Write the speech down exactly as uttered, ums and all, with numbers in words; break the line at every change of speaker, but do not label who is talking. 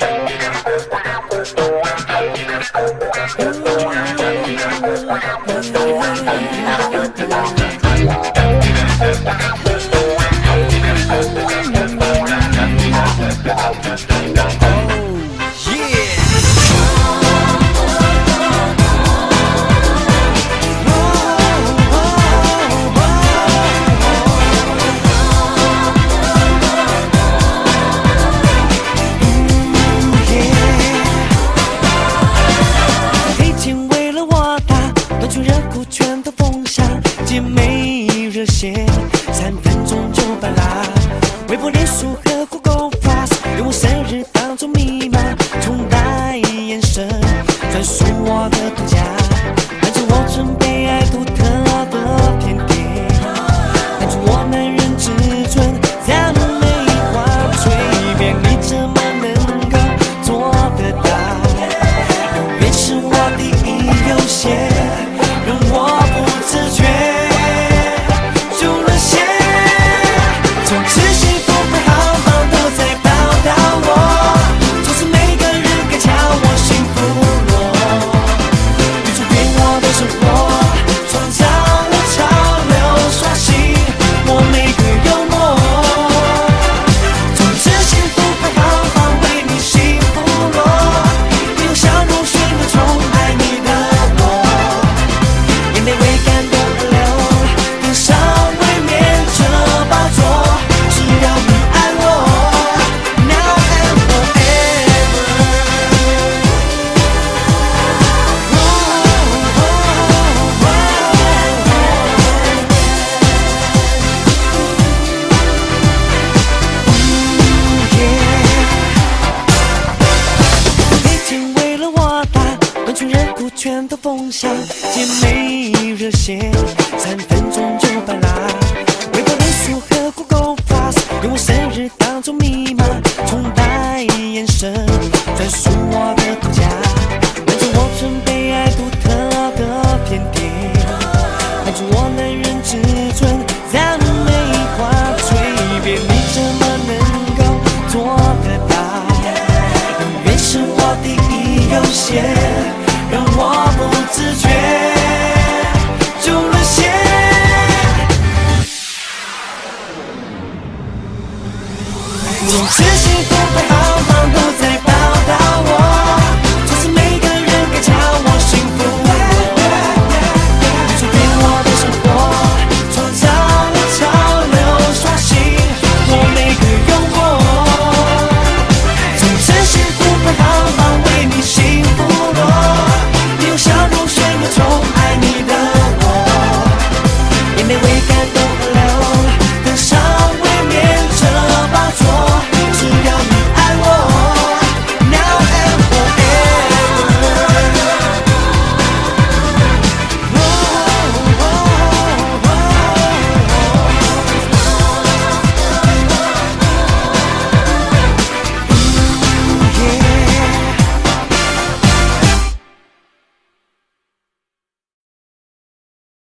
姐妹热线，三分钟就办啦。微博、脸书和 Google Plus， 用我生日当作密码，冲淡眼神，专属我的独家。满足我准备爱独特的甜点，满足我男人至尊，赞美化蜕变，你怎么能够做得到？永远是我第一优先，让我不自觉。全都奉上，姐妹热线，三分钟就办啦。微博、脸书和 Google Plus， 用我生日当作密码，冲淡眼神，专属我的独家。满足我准备爱独特的甜点，满足我男人至尊，赞美化蜕变，你怎么能够做得到？永远是我第一优先。让我不自觉就沦陷，从此幸福背